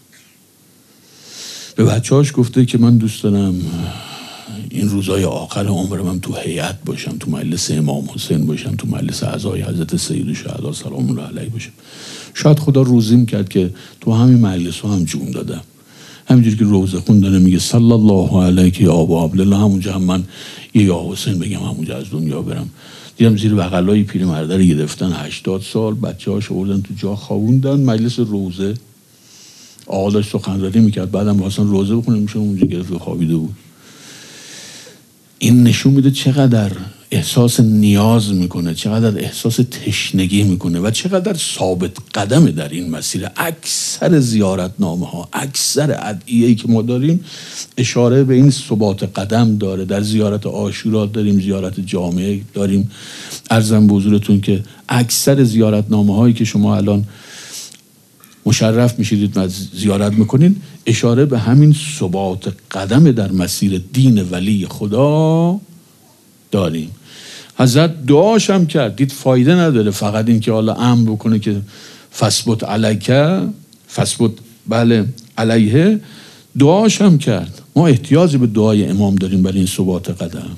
به بچه‌هاش گفته که من دوست دارم این روزای آخر عمرم هم تو هیئت باشم، تو مجلس امام حسین باشم، تو مجلس اعضای حضرت سید الشهدا سلام الله علیه باشم. شاید خدا روزیم کرد که تو همین مجلس ها هم جون دادم. همینجوری که روزه خون داره میگه صلی الله علیک یا ابا عبدالله، همونجا هم من یه یا حسین بگم، همونجا از دنیا برم. دیدم زیر بغلای پیرمرده رو گرفتن 80 سال، بچه‌هاش آوردن تو جا خوابوندن. مجلس روزه آقا داشت سخنرانی میکرد، بعدم واسه روزه بخونه میشه اونجا گرفت خوابیده بود. این نشون میده چقدر احساس نیاز میکنه، چقدر احساس تشنگی میکنه و چقدر ثابت قدمه در این مسیر. اکثر زیارتنامه ها، اکثر ادعیه‌ای که ما داریم اشاره به این ثبات قدم داره. در زیارت عاشورا داریم، زیارت جامعه داریم. عرضم به حضورتون که اکثر زیارتنامه هایی که شما الان مشرف میشید و زیارت میکنین اشاره به همین ثبات قدم در مسیر دین ولی خدا داریم. حضرت دعاش هم کرد، دید فایده نداره فقط این که حالا امر بکنه که فثبت علیکه، فثبت بله علیه، دعاش هم کرد. ما احتیاجی به دعای امام داریم برای این ثبات قدم.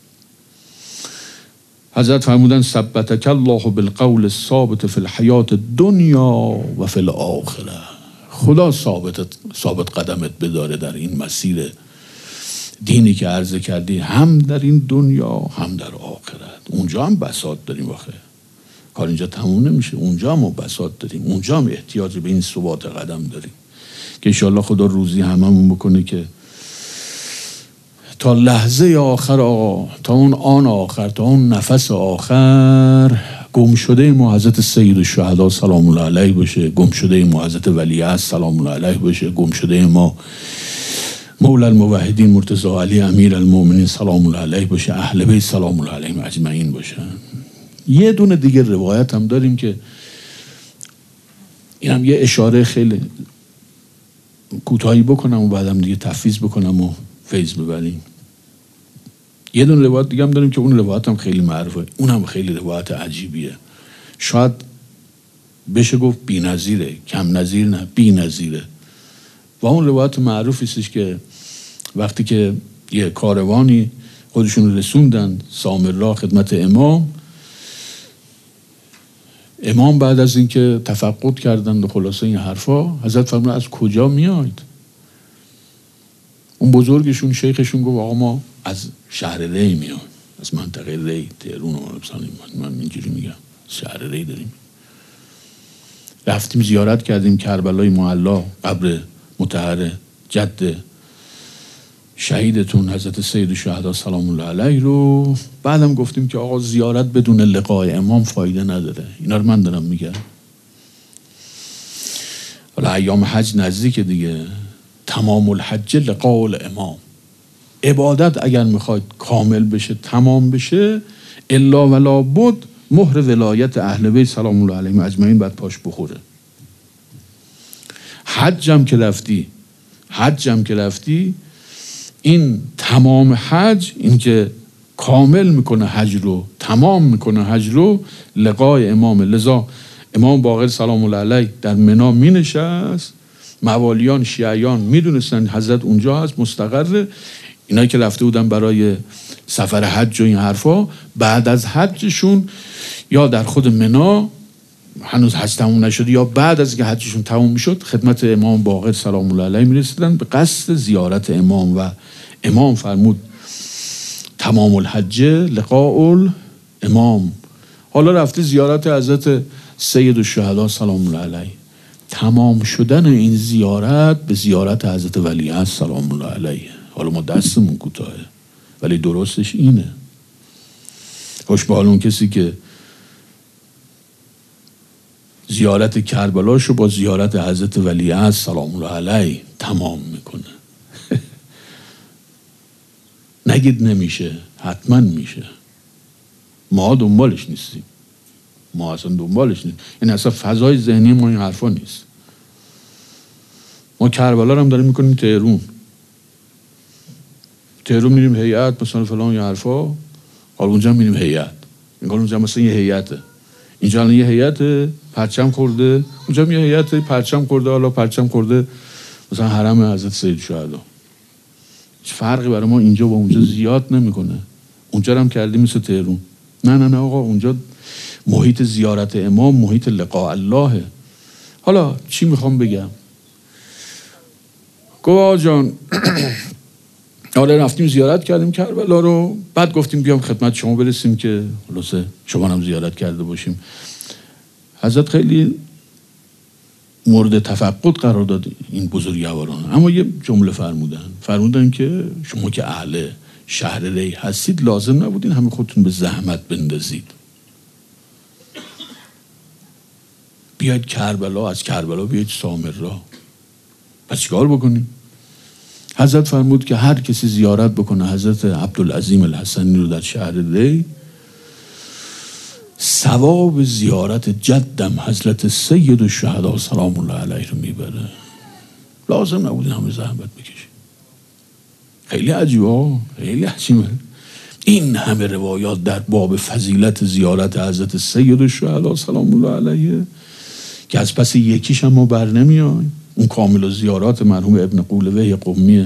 حضرت فرمودن ثبتک الله بالقول الثابت فی الحیات الدنیا و فی الاخره. خدا ثابت قدمت بداره در این مسیر دینی که عرضه کردی، هم در این دنیا هم در آخرت. اونجا هم بساط داریم، واخه کار اینجا تموم نمیشه، اونجا هم بساط داریم، اونجا هم احتیاج به این ثبات قدم داریم که انشاءالله خدا روزی هممون بکنه که تا لحظه آخر آقا، تا اون آن آخر، تا اون نفس آخر گم شده ما حضرت سید الشهدا سلام الله علیه باشه، گم شده ما حضرت ولیعصر سلام الله علیه باشه، گم شده ما مولا الموحدین مرتضی علی امیر المؤمنین سلام الله علیه باشه، اهل بیت سلام الله علیهم اجمعین باشن. یه دونه دیگه روایت هم داریم که این هم یه اشاره خیلی کوتاهی بکنم و بعدم دیگه تفویض بکنم و فیض ببریم. یه دونه روایت دیگه هم داریم که اون روایت هم خیلی معروفه، اون هم خیلی روایت عجیبیه، شاید بشه گفت بی‌نظیره، کم نظیر نه، بی‌نظیره. و اون روایت معروفی است که وقتی که یه کاروانی خودشون رسوندن سامرا خدمت امام بعد از اینکه تفقد کردن و خلاصه این حرفا، حضرت فرمودن از کجا میاید؟ اون بزرگشون شیخشون گفت آقا ما از شهر ری میایم، از منطقه ری، تهران و من اینجوری میگم، شهر ری داریم. رفتیم زیارت کردیم کربلای معلا، قبر مطهر جد شهیدتون حضرت سید الشهدا سلام الله علیه رو. بعدم گفتیم که آقا زیارت بدون لقای امام فایده نداره. اینا رو من دارم میگم. حالا ایام حج نزدیک دیگه، تمام الحج لقاء الامام. عبادت اگر میخواید کامل بشه، تمام بشه، الا ولا بد مهر ولایت اهل بیت سلام الله علیهم اجمعین باید پاش بخوره. حجم که رفتی این تمام حج، این که کامل میکنه حج رو، تمام میکنه حج رو، لقای امام. لذا امام باقر سلام الله علیه در منا می نشست، موالیان شیعیان میدونستن حضرت اونجا هست مستقره. اینایی که رفته بودن برای سفر حج و این حرفا، بعد از حجشون یا در خود منا هنوز حج تموم نشده یا بعد از که حجشون تموم میشد خدمت امام باقر سلام الله علیه میرسیدن به قصد زیارت امام. و امام فرمود تمام الحج لقاء الامام. حالا رفته زیارت حضرت سید الشهدا سلام الله علیه. تمام شدن این زیارت به زیارت حضرت ولیعصر سلام الله علیه. حالا ما دستمون کوتاهه ولی درستش اینه. خوش به حال اون کسی که زیارت کربلاشو با زیارت حضرت ولیعصر سلام الله علیه تمام میکنه. نگید نمیشه، حتما میشه. ما دنبالش نیستیم، ما اصلا دنبالش نیستیم. این اصلا فضای ذهنی ما این حرفا نیست. ما کربلا رو هم داریم میکنیم تهرون میریم هیئت مثلا فلان یا حرفا، حالا اونجا میریم هیئت، اینجا اونجا مثلا یه هیئته، اینجا الان یه هیئت پرچم خورده، اونجا یه هیئت پرچم خورده، حالا پرچم خورده مثلا حرم حضرت سید الشهدا. هیچ فرقی برای ما اینجا با اونجا زیاد نمیکنه. اونجا هم کردیم مثل تهرون. نه آقا، اونجا محیط زیارت امام محیط لقاء اللهه. حالا چی میخوام بگم؟ گواه جان حالا رفتیم زیارت کردیم کربلا رو، بعد گفتیم بیام خدمت شما برسیم که خلاصه شما هم زیارت کرده باشیم. حضرت خیلی مورد تفقد قرار داد این بزرگواران، اما یه جمله فرمودن که شما که اهل شهر ری هستید لازم نبودین همه خودتون به زحمت بندازید، بیاید کربلا، از کربلا بیاید سامرا. پس چیکار بکنیم؟ حضرت فرمود که هر کسی زیارت بکنه حضرت عبدالعظیم الحسنی رو در شهر ری، ثواب زیارت جدم حضرت سید الشهدا سلام الله علیه رو میبره. لازم نبودین همه زحمت بکشید. خیلی عجیبه، خیلی عجیبه. این همه روایات در باب فضیلت زیارت حضرت سید الشهدا سلام الله علیه که از پس یکیش هم ما بر نمیایم. اون کامل زیارات مرحوم ابن قولویه قمیه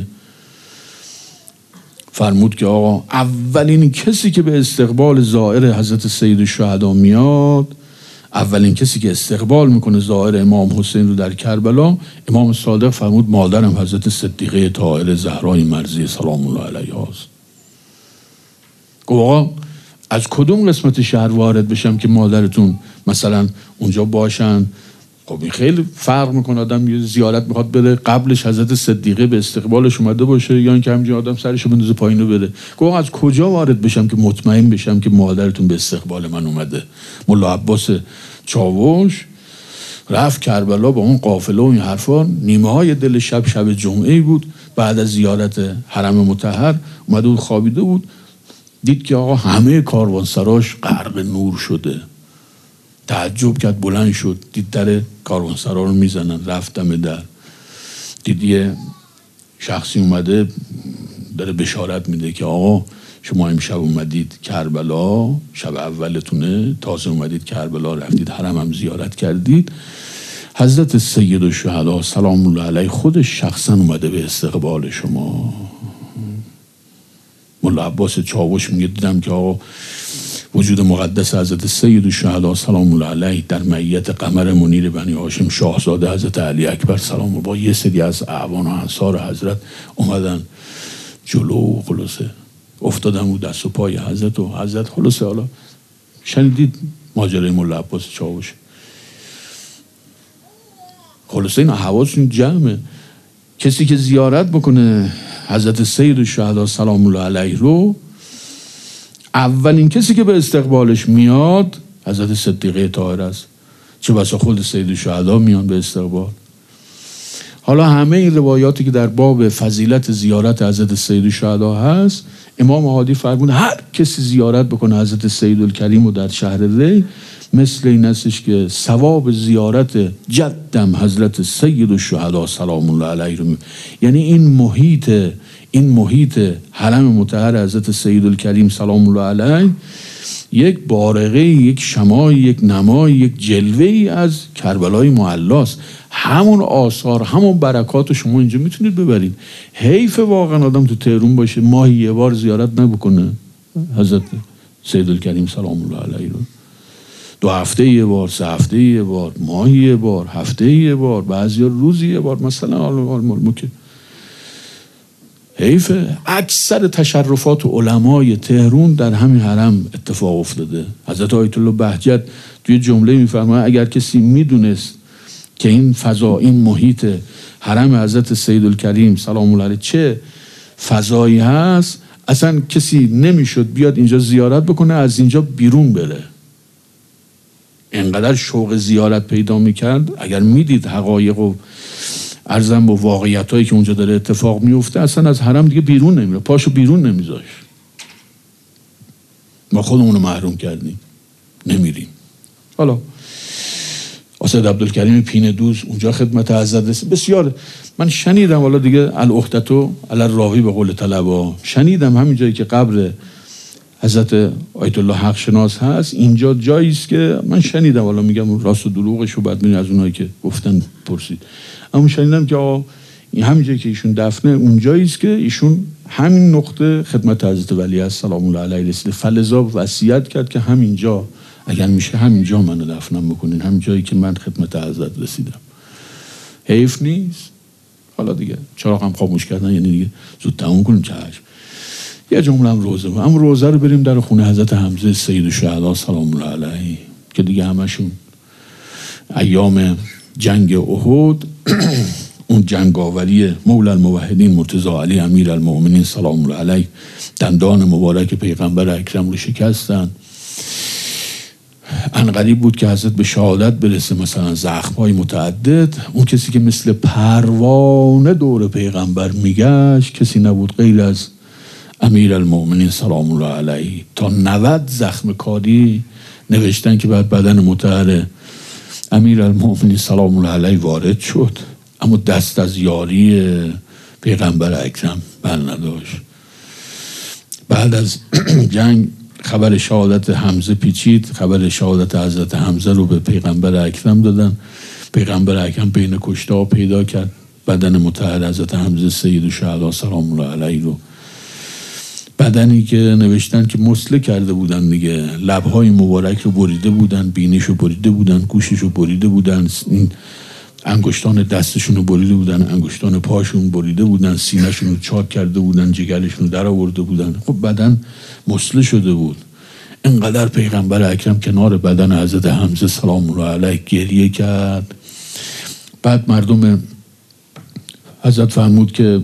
فرمود که آقا اولین کسی که به استقبال زائر حضرت سید الشهدا میاد، اولین کسی که استقبال میکنه زائر امام حسین رو در کربلا، امام صادق فرمود مادرم حضرت صدیقه طاهره زهرای مرضیه سلام الله علیها است. گفت آقا از کدوم قسمت شهر وارد بشم که مادرتون مثلا اونجا باشن؟ خب این خیلی فرق میکنه. آدم یه زیارت میخواد بره، قبلش حضرت صدیقه به استقبالش اومده باشه یا اینکه همینجوری آدم سرشو بندازه پایین رو بره. گفت از کجا وارد بشم که مطمئن بشم که مادرتون به استقبال من اومده؟ مولا عباس چاوش رفت کربلا با اون قافله و این حرفا، نیمه های دل شب جمعه بود، بعد از زیارت حرم مطهر اومده بود خوابیده بود، دید که آقا همه کاروانسراش غرق نور شده. تعجب کرد، بلند شد، دید در کاروانسرا رو میزنن، رفتم در، دید یه شخصی اومده داره بشارت میده که آقا شما امشب اومدید کربلا، شب اولتونه، تازه اومدید کربلا، رفتید حرم هم زیارت کردید، حضرت سید الشهدا سلام الله علیه خودش شخصا اومده به استقبال شما. مولا عباس چاوش میگه دیدم که آقا وجود مقدس حضرت سید الشهدا سلام الله علیه در معیت قمر منیر بنی هاشم شاهزاده حضرت علی اکبر سلام الله با یه سری از اعوان و انصار حضرت اومدن جلو، خلاصه افتادن بود دست و پای حضرت و حضرت خلاصه. حالا شنیدید ماجرای مولا عباس چاوش، خلاصه این حواسشون جمعه. کسی که زیارت بکنه حضرت سید الشهدا سلام الله علیه رو، اولین کسی که به استقبالش میاد حضرت صدیقه طاهره است، چه بسا خود سید الشهدا میان به استقبال. حالا همه این روایاتی که در باب فضیلت زیارت حضرت سید الشهدا هست، امام هادی فرمود هر کسی زیارت بکنه حضرت سید الکریم رو در شهر ری، مثل این استش که ثواب زیارت جدم حضرت سید الشهدا سلام الله علیه رو یعنی این محیط حرم مطهر حضرت سید الکریم سلام الله علیه یک بارقه، یک شمای، یک نمای، یک جلوه از کربلای معلاست. همون آثار، همون برکات شما اینجا میتونید ببرید. حیف واقعا آدم تو تهران باشه ماهی یه بار زیارت نبکنه حضرت سید الکریم سلام الله علیه رو. 2 هفته یه بار، 3 هفته یه بار، ماهی یه بار، هفته یه بار، بعضیا روزی یه بار. مثلا که حیفه. اکثر تشرفات و علمای تهران در همین حرم اتفاق افتاده. حضرت آیت الله بهجت توی جمله میفرماید اگر کسی میدونست که این فضا، این محیط حرم حضرت سید الکریم سلام الله علیه چه فضایی هست، اصلا کسی نمیشد بیاد اینجا زیارت بکنه از اینجا بیرون بره. انقدر شوق زیارت پیدا میکرد. اگر میدید حقایق و ارزم با واقعیتایی که اونجا داره اتفاق میفته، اصلا از حرم دیگه بیرون نمیره، پاشو بیرون نمیذاش. ما خودمونو محروم کردیم، نمیریم. حالا سید عبدالکریم پینه دوز اونجا خدمت حضرت رسید. بسیار من شنیدم، حالا دیگه العهدتو علی الراوی به قول طلبا، شنیدم همین جایی که قبر حضرت آیت الله حق شناس هست، اینجا جایی است که من شنیدم، حالا میگم راست و دروغشو بعد ببینید از اونایی که گفتن پرسید، اما شنیدم که این همین جایی که ایشون دفنه اونجایی است که ایشون همین نقطه خدمت حضرت ولی است سلام الله علیه رسیده. فلذا وصیت کرد که همینجا اگر میشه همینجا منو دفنم بکنین، همین جایی که من خدمت حضرت رسیدم. حیف نیست؟ حالا دیگه چراغ هم خاموش کردن، یعنی دیگه زود تموم کنیم. چشم. یه جمله هم روزه، اما روزه رو بریم در خونه حضرت حمزه سید الشهدا سلام الله علیه که دیگه همشون ایام جنگ احد اون جنگاوری مولا الموحدین مرتضی علی امیر المؤمنین سلام الله علیه دندان مبارک پیغمبر اکرم رو شکستن. انقریب بود که حضرت به شهادت برسه، مثلا زخم‌های متعدد. اون کسی که مثل پروانه دور پیغمبر میگشت کسی نبود غیر از امیر المؤمنین سلام الله علیه. تا 90 زخم کاری نوشتن که بعد بدن مطهر امیر المؤمنین سلام الله علیه وارد شد، اما دست از یاری پیغمبر اکرم بر نداشت. بعد از جنگ خبر شهادت حمزه پیچید، خبر شهادت حضرت حمزه رو به پیغمبر اکرم دادن. پیغمبر اکرم بین کشته پیدا کرد بدن مطهر حضرت حمزه سید الشهدا سلام الله علیه رو، بدنی که نوشتن که مسله کرده بودن دیگه، لبهای مبارک رو بریده بودن، بینیش رو بریده بودن، گوشش رو بریده بودن، انگشتان دستشون رو بریده بودن، انگشتان پاشون بریده بودن، سینه‌شون رو چاک کرده بودن، جگرشون رو در آورده بودن. خب بدن مسله شده بود. انقدر پیغمبر اکرم کنار بدن حضرت حمزه سلام الله علیه گریه کرد. بعد مردم حضرت فرمود که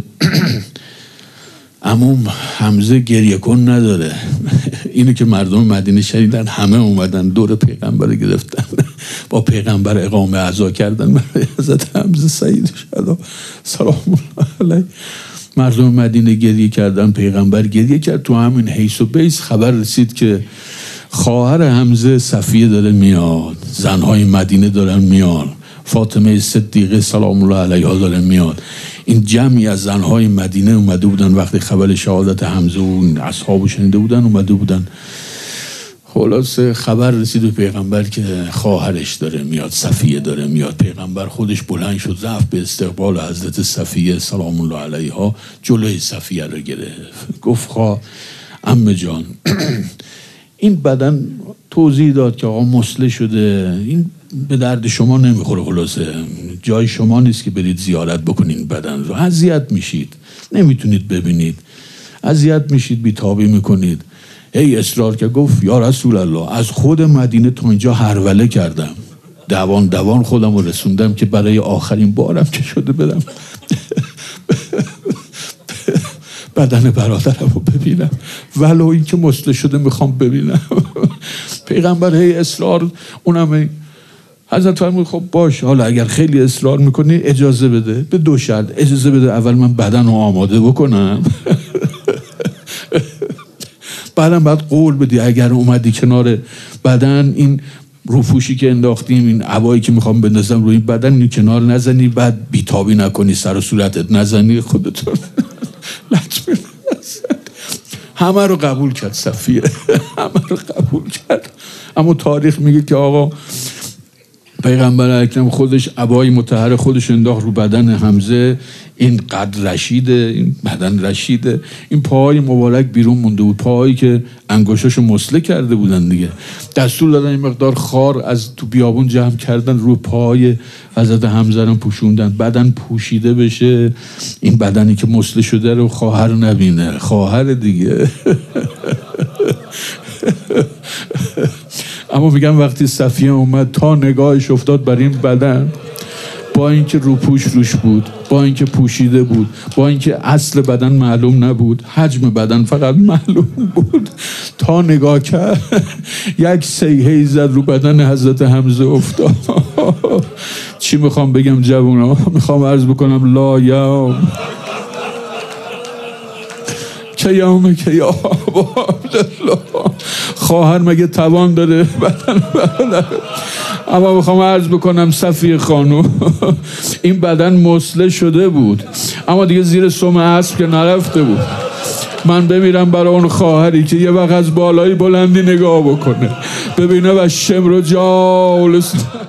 عموم حمزه گریه کن نداره. اینو که مردم مدینه شنیدن همه اومدن دور پیغمبر گرفتن، با پیغمبر اقامه عزا کردن برای حضرت حمزه سید الشهدا سلام الله علیه. مردم مدینه گریه کردن، پیغمبر گریه کرد. تو همین حیث و بیس خبر رسید که خواهر حمزه صفیه داره میاد، زنهای مدینه دارن میاد، فاطمه صدیقه سلام الله علیها داره میاد. این جمعی از زنهای مدینه اومده بودن وقتی خبر شهادت حمزه و این اصحابو شنیده بودن، اومده بودن. خلاصه خبر رسید به پیغمبر که خواهرش داره میاد، صفیه داره میاد. پیغمبر خودش بلند شد رفت به استقبال حضرت صفیه سلام الله علیها، جلوی صفیه رو گرفت، گفت عمه جان این بدن توضیح داد که آقا مسله شده، این به درد شما نمیخوره، خلاصه جای شما نیست که برید زیارت بکنین بدن رو، اذیت میشید، نمیتونید ببینید، اذیت میشید، بیتابی میکنید. هی اصرار که گفت یا رسول الله از خود مدینه تا اینجا هروله کردم، دوان خودم رو رسوندم که برای آخرین بارم که شده بدم بدن برادرم رو ببینم، ولو این که مسله شده میخوام ببینم. پیغمبر هی اصرار، اونم حضرت فرمود خب باش، حالا اگر خیلی اصرار میکنی اجازه بده، به 2 شرط. اجازه بده اول من بدن رو آماده بکنم بعدم بعد قول بدی اگر اومدی کنار بدن این روپوشی که انداختیم، این عبایی که میخوام بندازم روی بدن، این کنار نزنی، بعد بیتابی نکنی، سر و صورتت نزنی، خودتون لطمه نزن. همه رو قبول کرد صفیه همه رو قبول کرد. اما تاریخ میگه که آقا پیغمبر اکرم خودش عبای مطهر خودش انداخت رو بدن حمزه، این قد رشیده، این بدن رشیده، این پاهای مبارک بیرون مونده بود، پاهایی که انگشتاشو مسله کرده بودن دیگه. دستور دادن این مقدار خار از تو بیابون جمع کردن، رو پاهای حضرت حمزه رو پوشوندن، بدن پوشیده بشه، این بدنی که مسله شده رو خواهر نبینه، خواهر دیگه اما میگم وقتی صفیه اومد تا نگاهش افتاد بر این بدن، با اینکه روپوش روش بود، با اینکه پوشیده بود، با اینکه اصل بدن معلوم نبود، حجم بدن فقط معلوم بود، تا نگاه کرد یک سیحه‌ای زد رو بدن حضرت حمزه افتاد. چی میخوام بگم جوونا؟ میخوام عرض بکنم لا یوم که یومه که یا عبدالله. خواهر مگه توان داره بدن؟ اما میخوام عرض بکنم صفیه خانم این بدن مسله شده بود، اما دیگه زیر سم اسب که نرفته بود. من بمیرم برای اون خواهری که یه وقت از بالای بلندی نگاه بکنه، ببینه و شمر و جالس